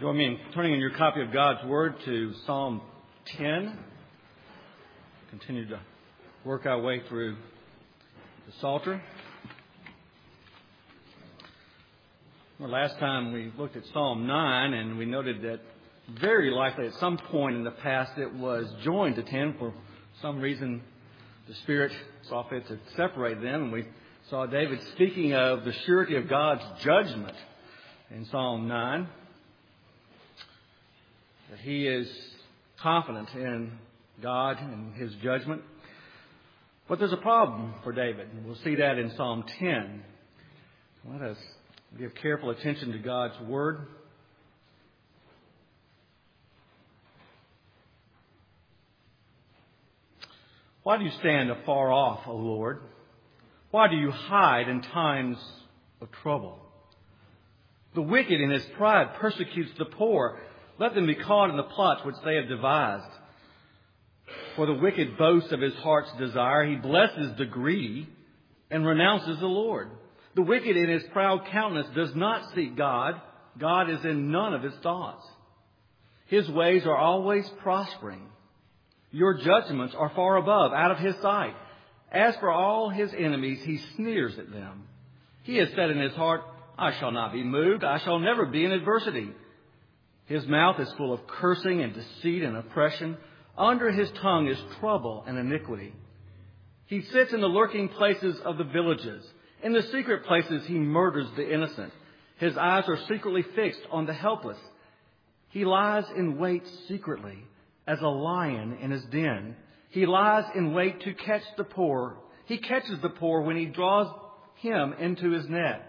Join me in turning in your copy of God's Word to Psalm 10. Continue to work our way through the Psalter. Well, last time we looked at Psalm 9 and we noted that very likely at some point in the past it was joined to 10. For some reason the Spirit saw fit to separate them, and we saw David speaking of the surety of God's judgment in Psalm 9. That he is confident in God and His judgment. But there's a problem for David, and we'll see that in Psalm 10. Let us give careful attention to God's Word. Why do you stand afar off, O Lord? Why do you hide in times of trouble? The wicked in his pride persecutes the poor. Let them be caught in the plots which they have devised. For the wicked boasts of his heart's desire. He blesses the greedy and renounces the Lord. The wicked in his proud countenance does not seek God. God is in none of his thoughts. His ways are always prospering. Your judgments are far above, out of his sight. As for all his enemies, he sneers at them. He has said in his heart, I shall not be moved. I shall never be in adversity. His mouth is full of cursing and deceit and oppression. Under his tongue is trouble and iniquity. He sits in the lurking places of the villages. In the secret places he murders the innocent. His eyes are secretly fixed on the helpless. He lies in wait secretly as a lion in his den. He lies in wait to catch the poor. He catches the poor when he draws him into his net.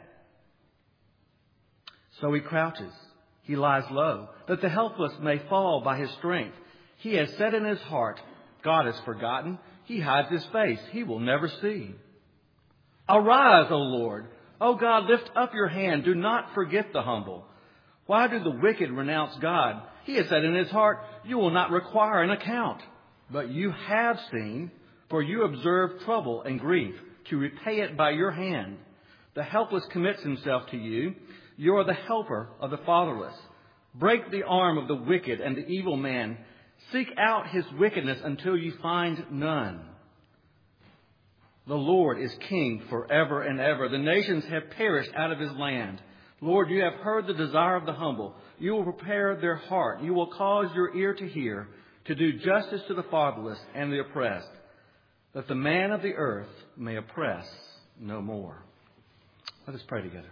So he crouches. He lies low, that the helpless may fall by his strength. He has said in his heart, God has forgotten. He hides his face. He will never see. Arise, O Lord. O God, lift up your hand. Do not forget the humble. Why do the wicked renounce God? He has said in his heart, you will not require an account. But you have seen, for you observe trouble and grief, to repay it by your hand. The helpless commits himself to you. You are the helper of the fatherless. Break the arm of the wicked and the evil man. Seek out his wickedness until you find none. The Lord is king forever and ever. The nations have perished out of his land. Lord, you have heard the desire of the humble. You will prepare their heart. You will cause your ear to hear, to do justice to the fatherless and the oppressed, that the man of the earth may oppress no more. Let us pray together.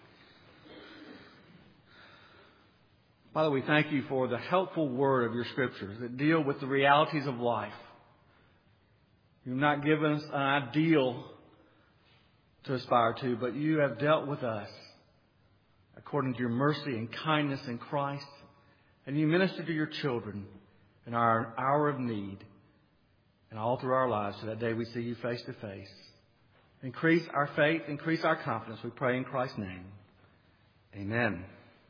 Father, we thank you for the helpful word of your scriptures that deal with the realities of life. You've not given us an ideal to aspire to, but you have dealt with us according to your mercy and kindness in Christ. And you minister to your children in our hour of need and all through our lives to that day we see you face to face. Increase our faith, increase our confidence, we pray in Christ's name. Amen.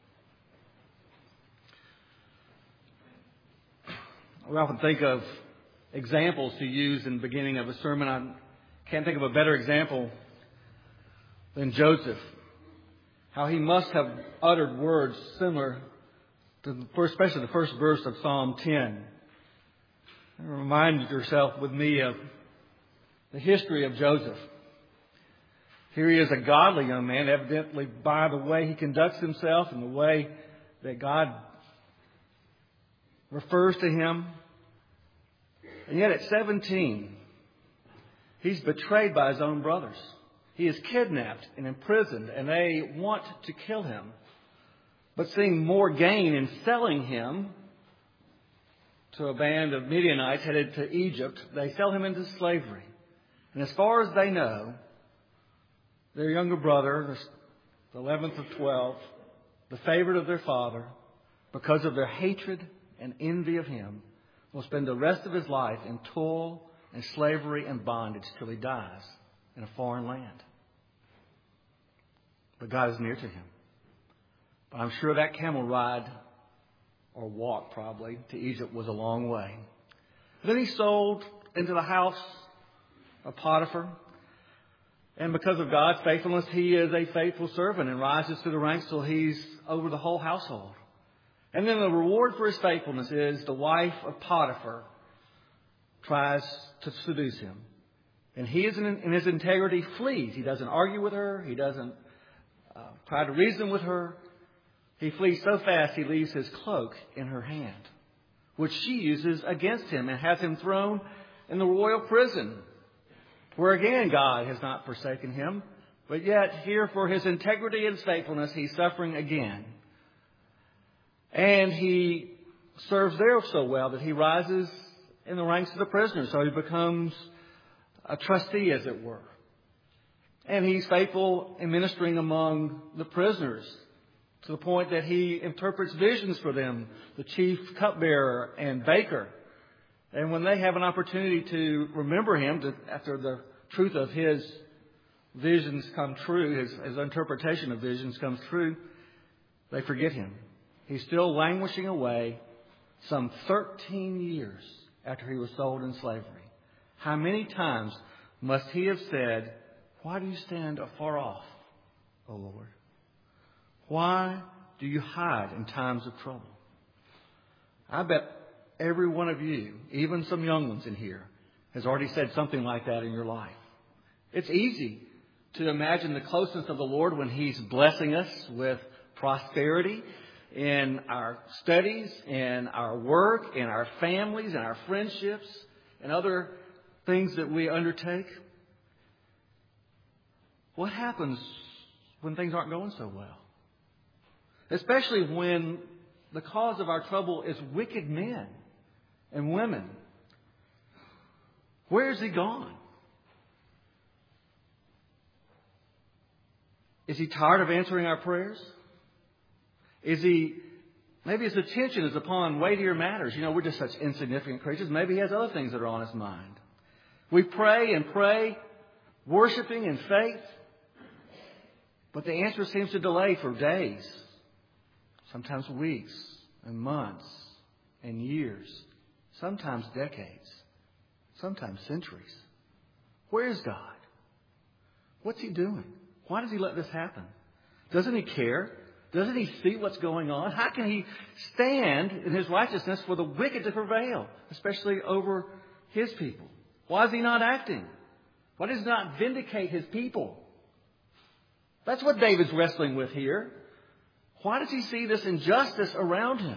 We often think of examples to use in the beginning of a sermon. I can't think of a better example than Joseph. How he must have uttered words similar to especially the first verse of Psalm 10. Remind yourself with me of the history of Joseph. Here he is, a godly young man, evidently by the way he conducts himself and the way that God refers to him. And yet at 17, he's betrayed by his own brothers. He is kidnapped and imprisoned, and they want to kill him. But seeing more gain in selling him to a band of Midianites headed to Egypt, they sell him into slavery. And as far as they know, their younger brother, the 11th of 12, the favorite of their father, because of their hatred and envy of him, will spend the rest of his life in toil and slavery and bondage till he dies in a foreign land. But God is near to him. But I'm sure that camel ride, or walk probably, to Egypt was a long way. Then he's sold into the house of Potiphar. And because of God's faithfulness, he is a faithful servant and rises through the ranks till he's over the whole household. And then the reward for his faithfulness is the wife of Potiphar tries to seduce him. And he, in his integrity, flees. He doesn't argue with her. He doesn't try to reason with her. He flees so fast he leaves his cloak in her hand, which she uses against him and has him thrown in the royal prison, where again God has not forsaken him. But yet here for his integrity and faithfulness he's suffering again. And he serves there so well that he rises in the ranks of the prisoners. So he becomes a trustee, as it were. And he's faithful in ministering among the prisoners to the point that he interprets visions for them, the chief cupbearer and baker. And when they have an opportunity to remember him, after the truth of his visions come true, his interpretation of visions comes true, they forget him. He's still languishing away some 13 years after he was sold in slavery. How many times must he have said, "Why do you stand afar off, O Lord? Why do you hide in times of trouble?" I bet every one of you, even some young ones in here, has already said something like that in your life. It's easy to imagine the closeness of the Lord when He's blessing us with prosperity in our studies, in our work, in our families, in our friendships, and other things that we undertake. What happens when things aren't going so well? Especially when the cause of our trouble is wicked men and women. Where is He gone? Is He tired of answering our prayers? Maybe His attention is upon weightier matters. We're just such insignificant creatures. Maybe He has other things that are on His mind. We pray and pray, worshiping in faith, but the answer seems to delay for days, sometimes weeks and months and years, sometimes decades, sometimes centuries. Where is God? What's He doing? Why does He let this happen? Doesn't He care? Doesn't He see what's going on? How can He stand in His righteousness for the wicked to prevail, especially over His people? Why is He not acting? Why does He not vindicate His people? That's what David's wrestling with here. Why does he see this injustice around him?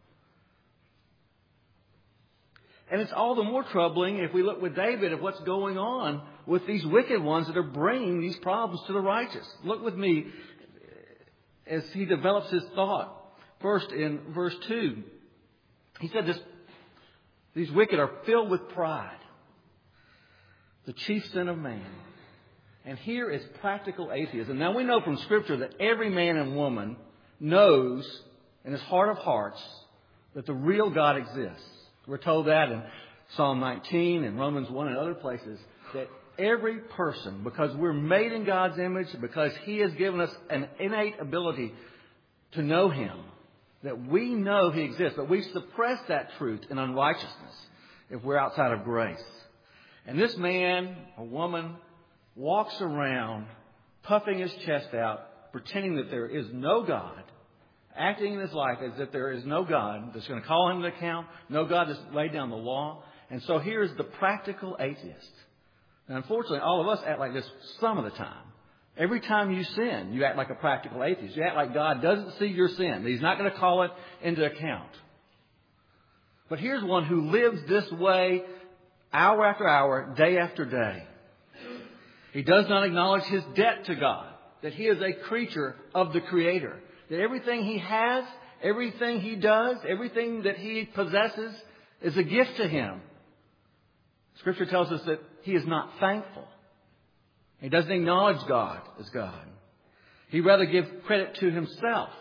And it's all the more troubling if we look with David at what's going on with these wicked ones that are bringing these problems to the righteous. Look with me as he develops his thought. First, in verse 2, he said these wicked are filled with pride, the chief sin of man. And here is practical atheism. Now we know from Scripture that every man and woman knows in his heart of hearts that the real God exists. We're told that in Psalm 19 and Romans 1 and other places, that every person, because we're made in God's image, because He has given us an innate ability to know Him, that we know He exists, but we suppress that truth in unrighteousness if we're outside of grace. And this man or woman walks around puffing his chest out, pretending that there is no God, acting in his life as if there is no God that's going to call him to account, no God that's laid down the law. And so here's the practical atheist. And unfortunately, all of us act like this some of the time. Every time you sin, you act like a practical atheist. You act like God doesn't see your sin. He's not going to call it into account. But here's one who lives this way hour after hour, day after day. He does not acknowledge his debt to God, that he is a creature of the Creator, that everything he has, everything he does, everything that he possesses is a gift to him. Scripture tells us that he is not thankful. He doesn't acknowledge God as God. He rather gives credit to himself.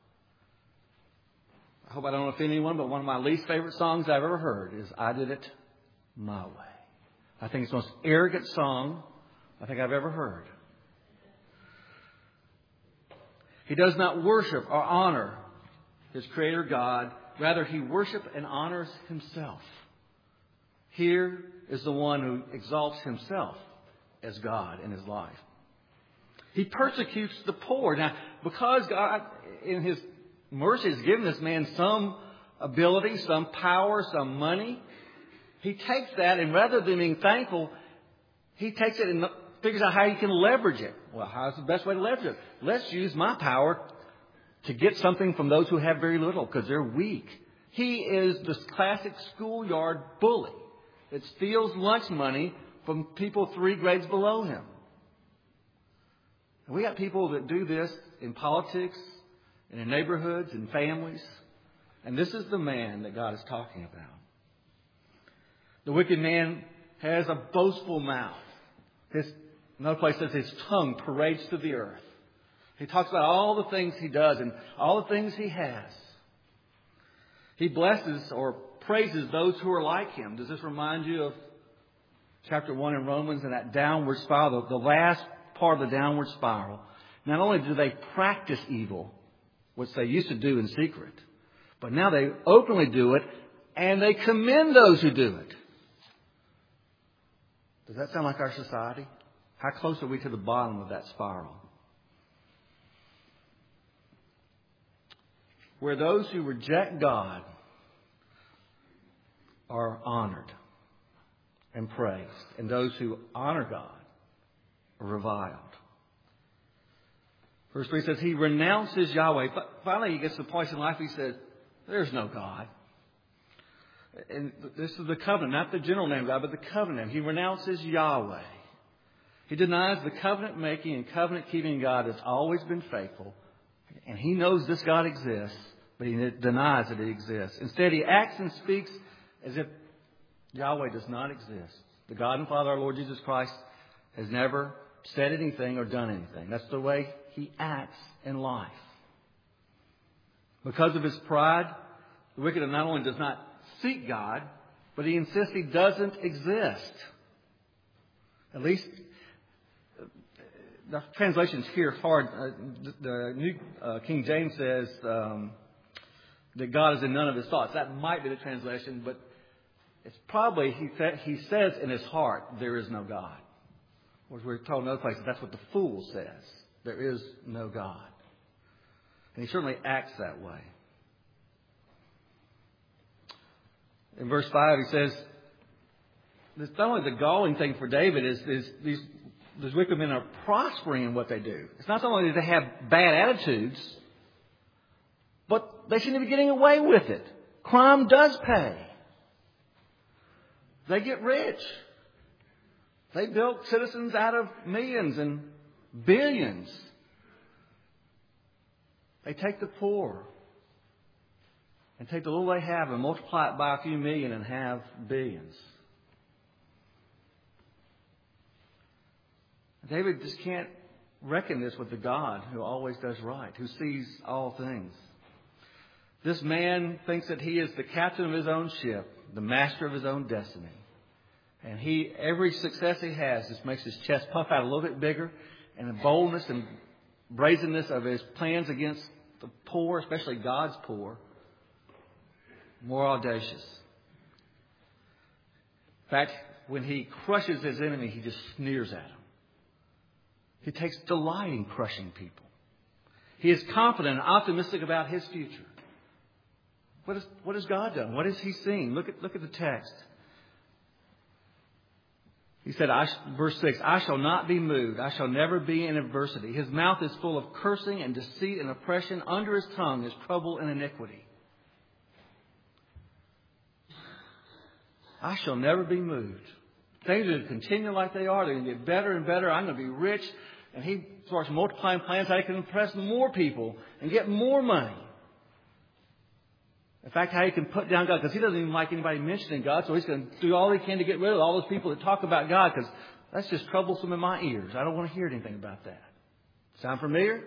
I hope I don't offend anyone, but one of my least favorite songs I've ever heard is "I Did It My Way." I think it's the most arrogant song I think I've ever heard. He does not worship or honor his Creator God. Rather, he worships and honors himself. Here is the one who exalts himself as God in his life. He persecutes the poor. Now, because God, in his mercy has given this man some ability, some power, some money. He takes that, and rather than being thankful, he takes it and figures out how he can leverage it. Well, how's the best way to leverage it? Let's use my power to get something from those who have very little because they're weak. He is the classic schoolyard bully that steals lunch money from people 3 grades below him. And we got people that do this in politics, and in neighborhoods, and families. And this is the man that God is talking about. The wicked man has a boastful mouth. Another place says his tongue parades through the earth. He talks about all the things he does and all the things he has. He blesses or praises those who are like him. Does this remind you of chapter 1 in Romans and that downward spiral, the last part of the downward spiral? Not only do they practice evil, which they used to do in secret, but now they openly do it and they commend those who do it. Does that sound like our society? How close are we to the bottom of that spiral? Where those who reject God are honored and praised, and those who honor God are reviled. Verse 3 says, he renounces Yahweh. But finally, he gets to the point in life he says, there's no God. And this is the covenant, not the general name of God, but the covenant name. He renounces Yahweh. He denies the covenant-making and covenant-keeping God that's always been faithful. And he knows this God exists, but he denies that he exists. Instead, he acts and speaks as if Yahweh does not exist. The God and Father, our Lord Jesus Christ, has never said anything or done anything. That's the way he acts in life. Because of his pride, the wicked not only does not seek God, but he insists he doesn't exist. At least the translations here is hard. The New King James says that God is in none of his thoughts. That might be the translation, but it's probably he says in his heart there is no God. Or as we're told in other places, that's what the fool says. There is no God. And he certainly acts that way. In verse 5 he says, it's not only the galling thing for David is these wicked men are prospering in what they do. It's not only that they have bad attitudes, but they seem to be getting away with it. Crime does pay. They get rich. They built citizens out of millions and billions. They take the poor and take the little they have and multiply it by a few million and have billions. David just can't reckon this with the God who always does right, who sees all things. This man thinks that he is the captain of his own ship, the master of his own destiny. And every success he has just makes his chest puff out a little bit bigger, and the boldness and brazenness of his plans against the poor, especially God's poor, more audacious. In fact, when he crushes his enemy, he just sneers at him. He takes delight in crushing people. He is confident and optimistic about his future. What has God done? What has he seen? Look at the text. He said, verse 6, I shall not be moved. I shall never be in adversity. His mouth is full of cursing and deceit and oppression. Under his tongue is trouble and iniquity. I shall never be moved. Things are going to continue like they are. They're going to get better and better. I'm going to be rich. And he starts multiplying plans how he can impress more people and get more money. In fact, how he can put down God, because he doesn't even like anybody mentioning God, so he's going to do all he can to get rid of all those people that talk about God, because that's just troublesome in my ears. I don't want to hear anything about that. Sound familiar?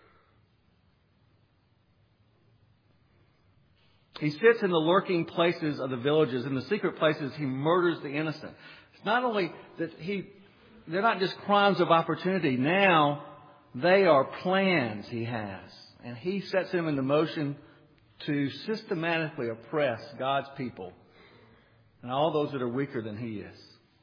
He sits in the lurking places of the villages. In the secret places, he murders the innocent. It's not only that they're not just crimes of opportunity. Now, they are plans he has. And he sets them into motion to systematically oppress God's people and all those that are weaker than he is.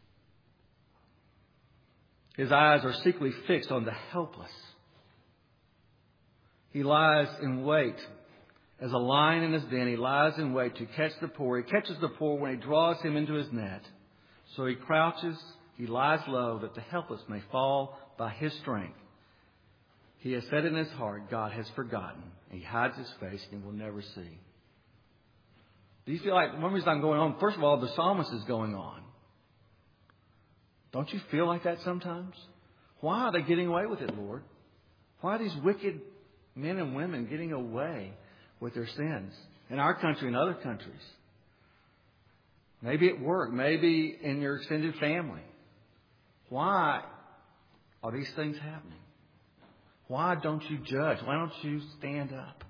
His eyes are secretly fixed on the helpless. He lies in wait As a lion in his den, he lies in wait to catch the poor. He catches the poor when he draws him into his net. So he crouches, he lies low, that the helpless may fall by his strength. He has said in his heart, God has forgotten. He hides his face and will never see. Do you feel like one reason I'm going on? First of all, the psalmist is going on. Don't you feel like that sometimes? Why are they getting away with it, Lord? Why are these wicked men and women getting away with their sins in our country and other countries? Maybe at work, maybe in your extended family. Why are these things happening? Why don't you judge? Why don't you stand up?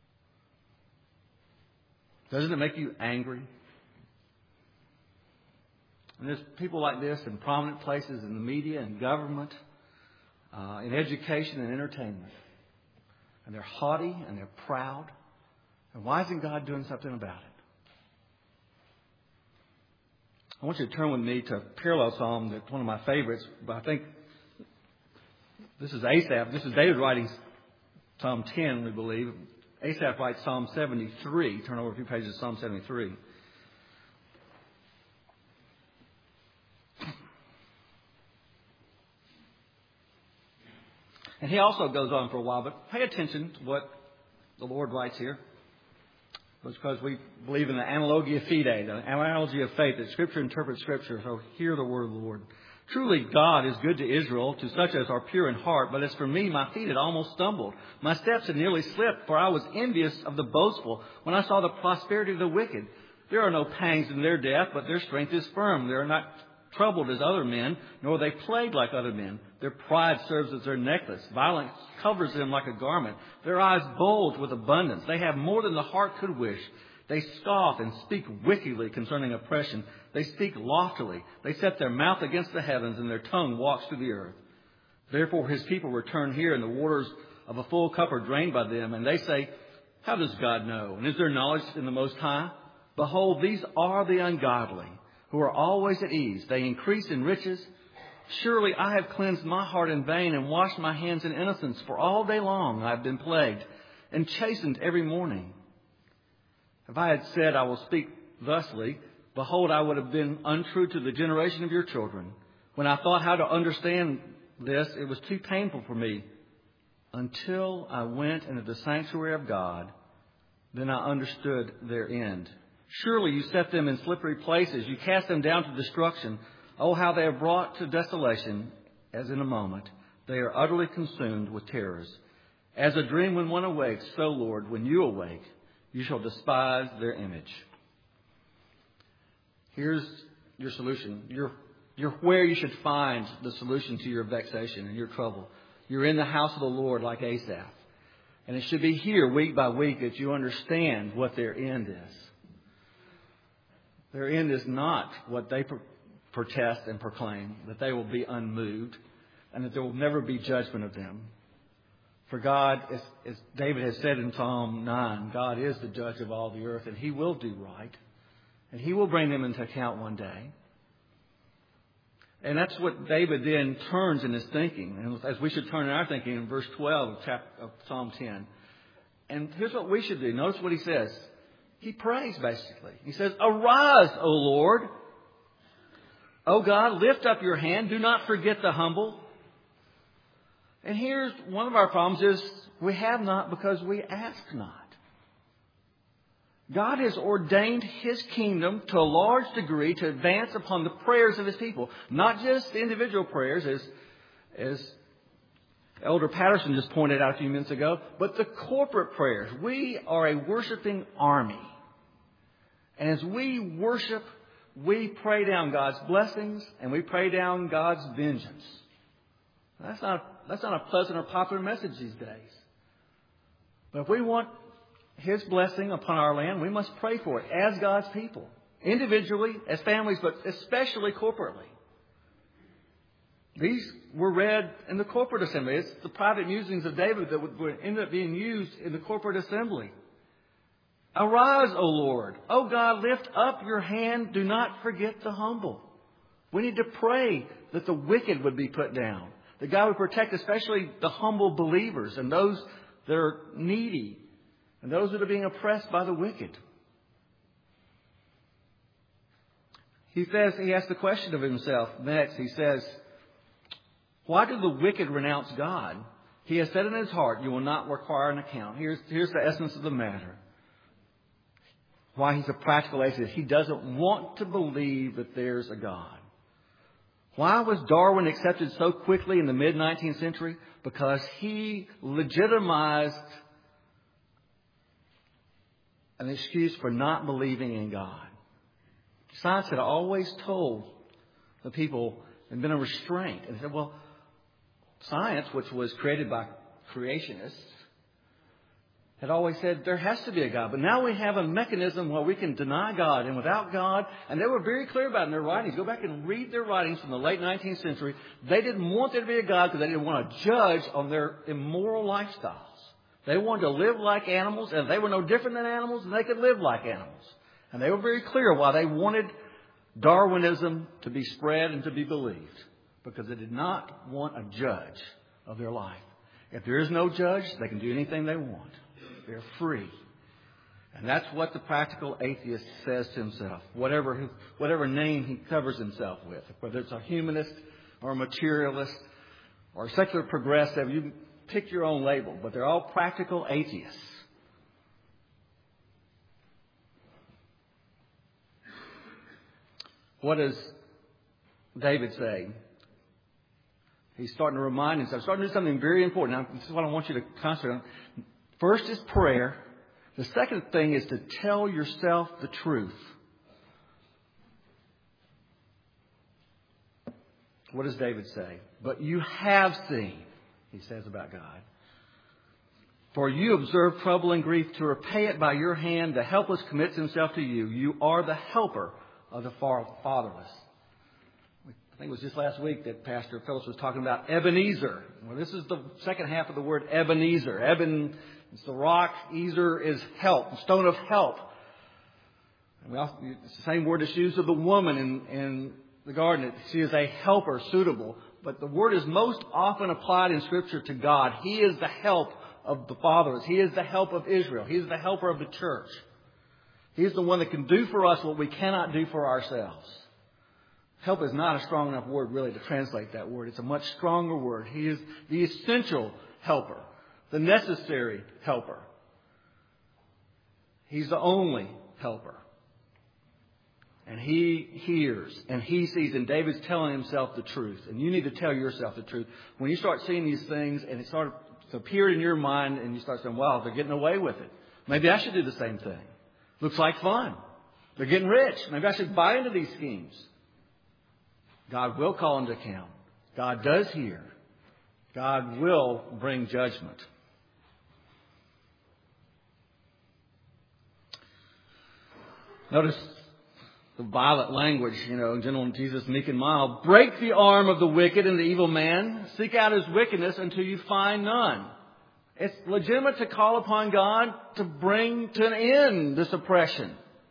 Doesn't it make you angry? And there's people like this in prominent places in the media and government, in education and entertainment. And they're haughty and they're proud. And why isn't God doing something about it? I want you to turn with me to a parallel psalm that's one of my favorites, but I think this is Asaph. This is David writing Psalm 10, we believe. Asaph writes Psalm 73. Turn over a few pages to Psalm 73. And he also goes on for a while, but pay attention to what the Lord writes here. Because we believe in the analogia fide, the analogy of faith, that Scripture interprets Scripture. So hear the word of the Lord. Truly God is good to Israel, to such as are pure in heart. But as for me, my feet had almost stumbled. My steps had nearly slipped, for I was envious of the boastful when I saw the prosperity of the wicked. There are no pangs in their death, but their strength is firm. They are not troubled as other men, nor are they plagued like other men. Their pride serves as their necklace. Violence covers them like a garment. Their eyes bulge with abundance. They have more than the heart could wish. They scoff and speak wickedly concerning oppression. They speak loftily. They set their mouth against the heavens, and their tongue walks through the earth. Therefore his people return here, and the waters of a full cup are drained by them. And they say, how does God know? And is there knowledge in the Most High? Behold, these are the ungodly, who are always at ease. They increase in riches. Surely I have cleansed my heart in vain and washed my hands in innocence. For all day long I have been plagued and chastened every morning. If I had said, I will speak thusly, behold, I would have been untrue to the generation of your children. When I thought how to understand this, it was too painful for me. Until I went into the sanctuary of God, then I understood their end. Surely you set them in slippery places. You cast them down to destruction. Oh, how they are brought to desolation as in a moment. They are utterly consumed with terrors. As a dream when one awakes, so, Lord, when you awake, you shall despise their image. Here's your solution. You're where you should find the solution to your vexation and your trouble. You're in the house of the Lord like Asaph. And it should be here week by week that you understand what their end is. Their end is not what they protest and proclaim, that they will be unmoved and that there will never be judgment of them. For God, as David has said in Psalm 9, God is the judge of all the earth, and He will do right. And He will bring them into account one day. And that's what David then turns in his thinking, and as we should turn in our thinking in verse 12 of Psalm 10. And here's what we should do. Notice what he says. He prays, basically. He says, arise, O Lord. O God, lift up your hand. Do not forget the humble. And here's one of our problems is we have not because we ask not. God has ordained His kingdom to a large degree to advance upon the prayers of His people. Not just the individual prayers, as Elder Patterson just pointed out a few minutes ago, but the corporate prayers. We are a worshiping army. And as we worship, we pray down God's blessings and we pray down God's vengeance. That's not a pleasant or popular message these days. But if we want His blessing upon our land, we must pray for it as God's people. Individually, as families, but especially corporately. These were read in the corporate assembly. It's the private musings of David that would end up being used in the corporate assembly. Arise, O Lord. O God, lift up your hand. Do not forget the humble. We need to pray that the wicked would be put down. That God would protect especially the humble believers and those that are needy and those that are being oppressed by the wicked. He asks the question of himself next. He says, why do the wicked renounce God? He has said in his heart, you will not require an account. Here's the essence of the matter. Why he's a practical atheist. He doesn't want to believe that there's a God. Why was Darwin accepted so quickly in the mid-19th century? Because he legitimized an excuse for not believing in God. Science had always told the people and been a restraint. And they said, well, science, which was created by creationists, had always said there has to be a God. But now we have a mechanism where we can deny God. And without God, and they were very clear about it in their writings. Go back and read their writings from the late 19th century. They didn't want there to be a God because they didn't want to judge on their immoral lifestyles. They wanted to live like animals, and they were no different than animals, and they could live like animals. And they were very clear why they wanted Darwinism to be spread and to be believed. Because they did not want a judge of their life. If there is no judge, they can do anything they want. They're free. And that's what the practical atheist says to himself. Whatever name he covers himself with. Whether it's a humanist or a materialist or a secular progressive, you pick your own label. But they're all practical atheists. What does David say? He's starting to remind himself, starting to do something very important. Now, this is what I want you to concentrate on. First is prayer. The second thing is to tell yourself the truth. What does David say? But you have seen, he says about God. For you observe trouble and grief to repay it by your hand. The helpless commits himself to you. You are the helper of the fatherless. I think it was just last week that Pastor Phillips was talking about Ebenezer. Well, this is the second half of the word Ebenezer. Eben is the rock. Ezer is help, the stone of help. And it's the same word that's used of the woman in the garden. She is a helper, suitable. But the word is most often applied in Scripture to God. He is the help of the fatherless. He is the help of Israel. He is the helper of the church. He is the one that can do for us what we cannot do for ourselves. Help is not a strong enough word, really, to translate that word. It's a much stronger word. He is the essential helper, the necessary helper. He's the only helper. And He hears and He sees. And David's telling himself the truth. And you need to tell yourself the truth. When you start seeing these things and it starts to appear in your mind and you start saying, wow, they're getting away with it. Maybe I should do the same thing. Looks like fun. They're getting rich. Maybe I should buy into these schemes. God will call into account. God does hear. God will bring judgment. Notice the violent language, gentle Jesus, meek and mild. Break the arm of the wicked and the evil man. Seek out his wickedness until you find none. It's legitimate to call upon God to bring to an end this oppression.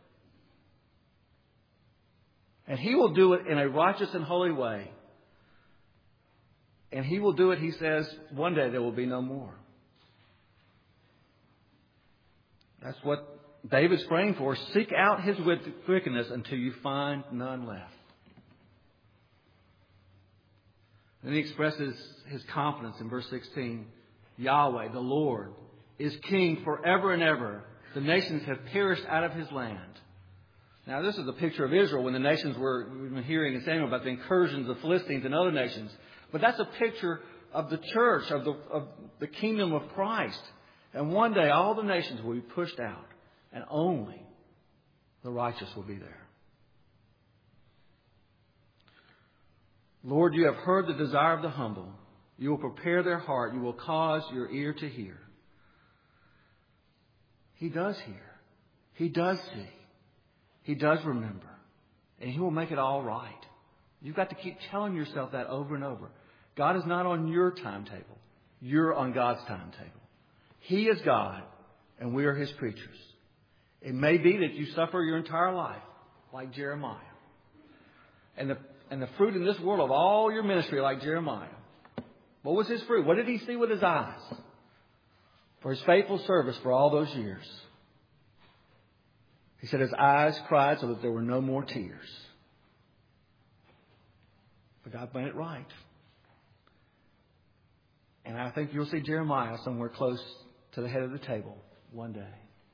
And He will do it in a righteous and holy way. And He will do it, He says, one day there will be no more. That's what David's praying for. Seek out his wickedness until you find none left. Then he expresses his confidence in verse 16. Yahweh, the Lord, is King forever and ever. The nations have perished out of His land. Now, this is a picture of Israel when the nations we've been hearing in Samuel about the incursions of Philistines and other nations. But that's a picture of the church, of the kingdom of Christ. And one day all the nations will be pushed out and only the righteous will be there. Lord, you have heard the desire of the humble. You will prepare their heart. You will cause your ear to hear. He does hear. He does see. He does remember. And He will make it all right. You've got to keep telling yourself that over and over. God is not on your timetable. You're on God's timetable. He is God and we are His creatures. It may be that you suffer your entire life like Jeremiah. And the fruit in this world of all your ministry like Jeremiah. What was his fruit? What did he see with his eyes? for his faithful service for all those years. He said his eyes cried so that there were no more tears. But God made it right. And I think you'll see Jeremiah somewhere close to the head of the table one day.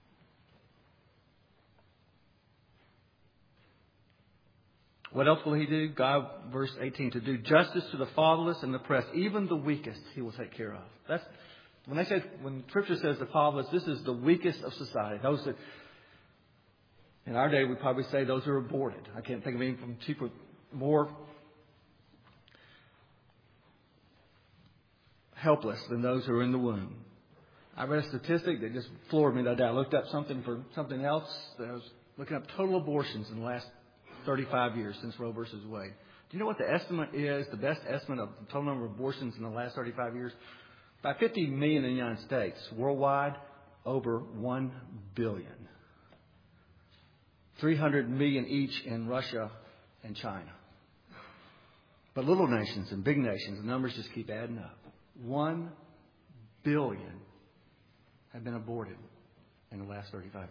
What else will he do? God, verse 18, to do justice to the fatherless and the oppressed, even the weakest he will take care of. That's when Scripture says the fatherless, this is the weakest of society. Those that, in our day, we probably say those who are aborted. I can't think of anything cheaper, more helpless than those who are in the womb. I read a statistic that just floored me that day. I looked up something for something else. I was looking up total abortions in the last 35 years since Roe versus Wade. Do you know what the estimate is, the best estimate of the total number of abortions in the last 35 years? About 50 million in the United States. Worldwide, over 1 billion. 300 million each in Russia and China. But little nations and big nations, the numbers just keep adding up. 1 billion have been aborted in the last 35 years.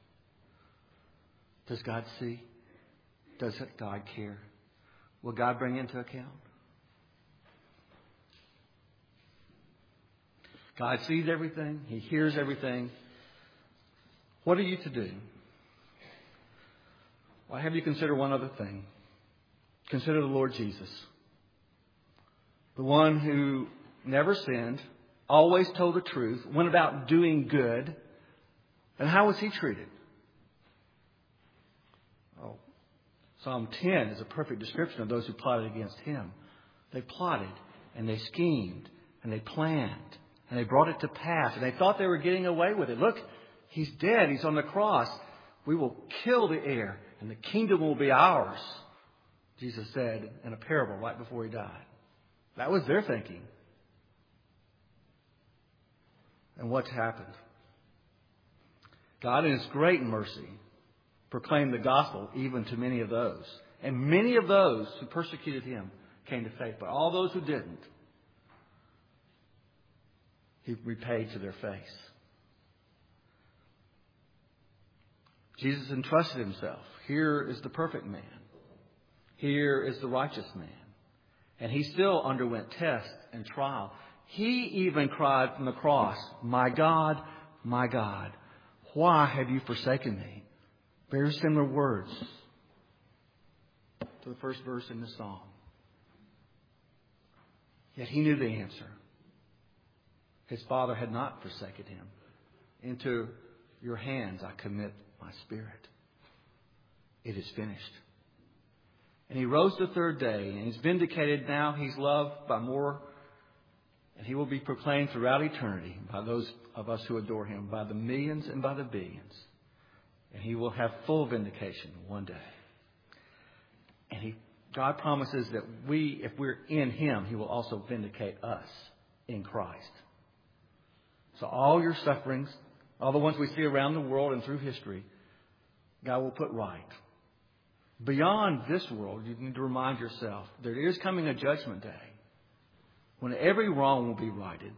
Does God see? Does God care? Will God bring into account? God sees everything. He hears everything. What are you to do? Well, I have you consider one other thing. Consider the Lord Jesus. The one who never sinned, always told the truth, went about doing good. And how was he treated? Oh, Psalm 10 is a perfect description of those who plotted against him. They plotted and they schemed and they planned and they brought it to pass and they thought they were getting away with it. Look, he's dead. He's on the cross. We will kill the heir and the kingdom will be ours, Jesus said in a parable right before he died. That was their thinking. And what's happened? God in His great mercy proclaimed the gospel even to many of those. And many of those who persecuted Him came to faith. But all those who didn't, He repaid to their face. Jesus entrusted Himself. Here is the perfect man. Here is the righteous man. And He still underwent test and trial. He even cried from the cross, my God, why have you forsaken me? Very similar words to the first verse in the psalm. Yet He knew the answer. His Father had not forsaken Him. Into your hands I commit my spirit. It is finished. And He rose the third day, and He's vindicated now. He's loved by more. And He will be proclaimed throughout eternity by those of us who adore Him, by the millions and by the billions. And He will have full vindication one day. And God promises that if we're in Him, He will also vindicate us in Christ. So all your sufferings, all the ones we see around the world and through history, God will put right. Beyond this world, you need to remind yourself there is coming a judgment day when every wrong will be righted.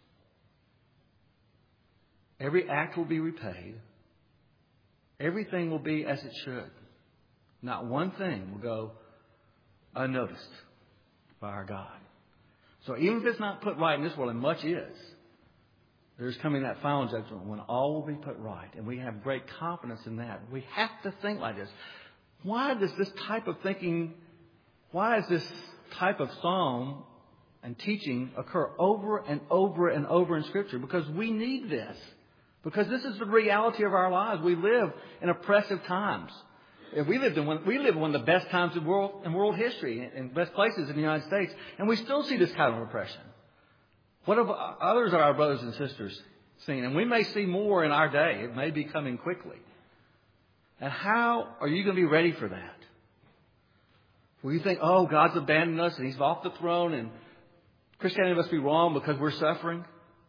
Every act will be repaid. Everything will be as it should. Not one thing will go unnoticed by our God. So even if it's not put right in this world, and much is, there's coming that final judgment when all will be put right. And we have great confidence in that. We have to think like this. Why does this type of thinking, why does this type of psalm and teaching occur over and over and over in Scripture? Because we need this. Because this is the reality of our lives. We live in oppressive times. We live in one of the best times in world history, and best places in the United States, and we still see this kind of oppression. What have others of our brothers and sisters seen? And we may see more in our day. It may be coming quickly. And how are you going to be ready for that? Will you think, oh, God's abandoned us and He's off the throne and Christianity must be wrong because we're suffering?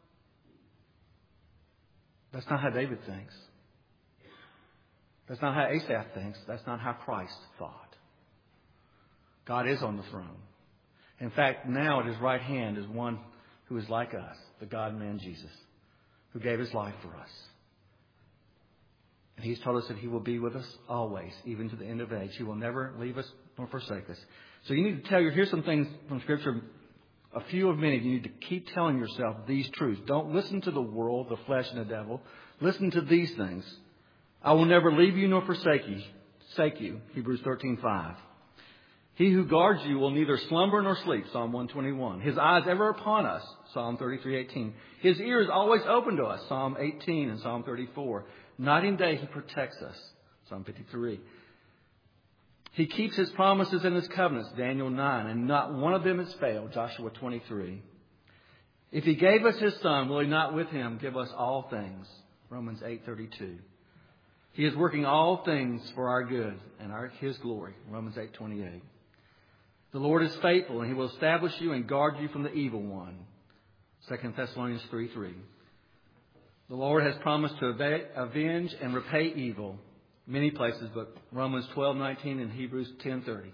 That's not how David thinks. That's not how Asaph thinks. That's not how Christ thought. God is on the throne. In fact, now at His right hand is one who is like us, the God-man Jesus, who gave his life for us. And he's told us that he will be with us always, even to the end of age. He will never leave us nor forsake us. So you need to here's some things from Scripture, a few of many. You need to keep telling yourself these truths. Don't listen to the world, the flesh, and the devil. Listen to these things. I will never leave you nor forsake you. Hebrews 13:5. He who guards you will neither slumber nor sleep. Psalm 121. His eyes ever upon us. Psalm 33:18. His ear is always open to us. Psalm 18 and Psalm 34. Night and day he protects us. Psalm 53. He keeps his promises and his covenants. Daniel 9. And not one of them has failed. Joshua 23. If he gave us his Son, will he not with him give us all things? Romans 8:32. He is working all things for our good and his glory. Romans 8:28. The Lord is faithful, and he will establish you and guard you from the evil one. 2 Thessalonians 3:3. The Lord has promised to avenge and repay evil. Many places, but Romans 12:19 and Hebrews 10:30.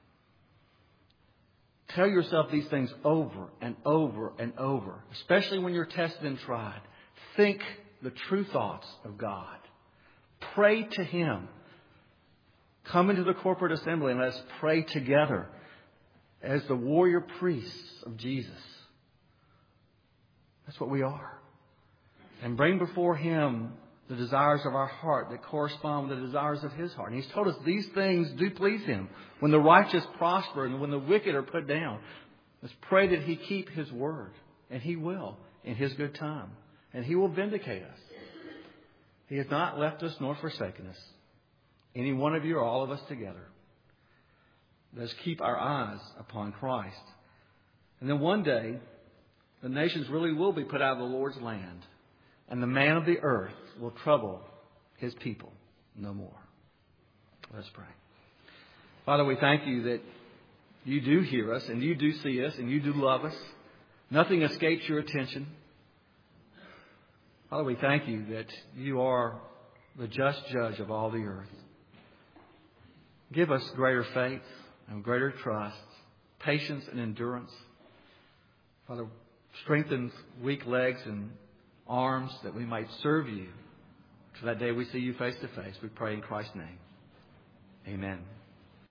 Tell yourself these things over and over and over, especially when you're tested and tried. Think the true thoughts of God. Pray to him. Come into the corporate assembly and let's pray together as the warrior priests of Jesus. That's what we are. And bring before him the desires of our heart that correspond with the desires of his heart. And he's told us these things do please him. When the righteous prosper and when the wicked are put down, let's pray that he keep his word. And he will in his good time. And he will vindicate us. He has not left us nor forsaken us. Any one of you or all of us together. Let's keep our eyes upon Christ. And then one day, the nations really will be put out of the Lord's land. And the man of the earth will trouble his people no more. Let's pray. Father, we thank you that you do hear us and you do see us and you do love us. Nothing escapes your attention. Father, we thank you that you are the just judge of all the earth. Give us greater faith and greater trust, patience and endurance. Father, strengthen weak legs and arms that we might serve you to that day we see you face to face. We pray in Christ's name. Amen.